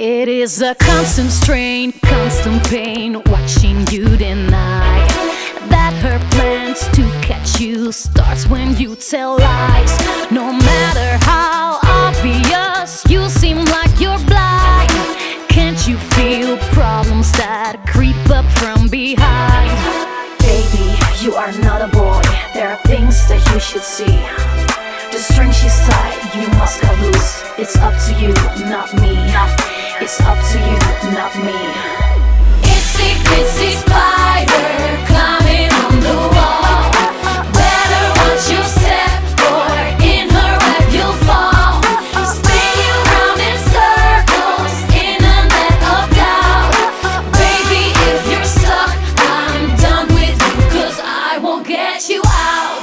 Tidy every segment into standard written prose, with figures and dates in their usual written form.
It is a constant strain, constant pain, watching you deny that her plans to catch you starts when you tell lies. No matter how obvious you seem like you're blind, can't you feel problems that creep up from behind? Baby, you are not a boy, there are things that you should see. The string she's tied, you must cut loose. It's up to you, not me. It's up to you, not me. Itsy bitsy spider climbing on the wall. Better watch your step, or in her web you'll fall. Spin you round in circles in a net of doubt. Baby, if you're stuck, I'm done with you, 'cause I won't get you out.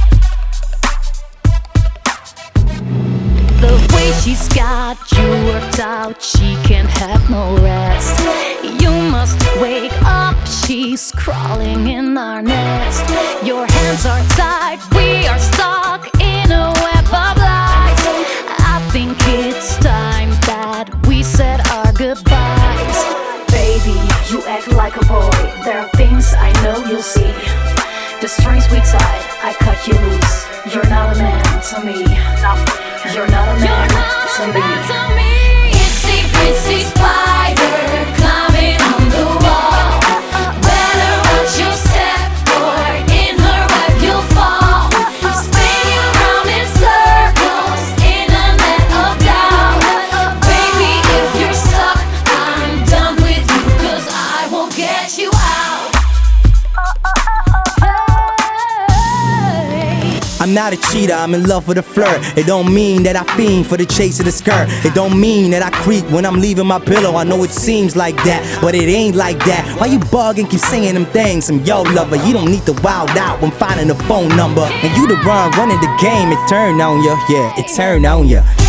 The way she's got you worked out, she can't have no rest. You must wake up, she's crawling in our nest. Your hands are tied, we are stuck in a web of lies. I think it's time that we said our goodbyes. Baby, you act like a boy, there are things I know you'll see. The strings we tied, I cut you loose. You're not a man to me. You're not a man to me. Itsy bitsy spider climbing on the wall. Better watch your step, or in her web you'll fall. Spin you round in circles in a net of doubt. Baby, if you're stuck, I'm done with you, 'cause I won't get you out. I'm not a cheater, I'm in love with a flirt. It don't mean that I fiend for the chase of the skirt. It don't mean that I creep when I'm leaving my pillow. I know it seems like that, but it ain't like that. Why you bugging, keep saying them things? I'm yo lover, you don't need to wild out when finding a phone number. And you the running the game, it turn on ya, yeah, it turn on ya.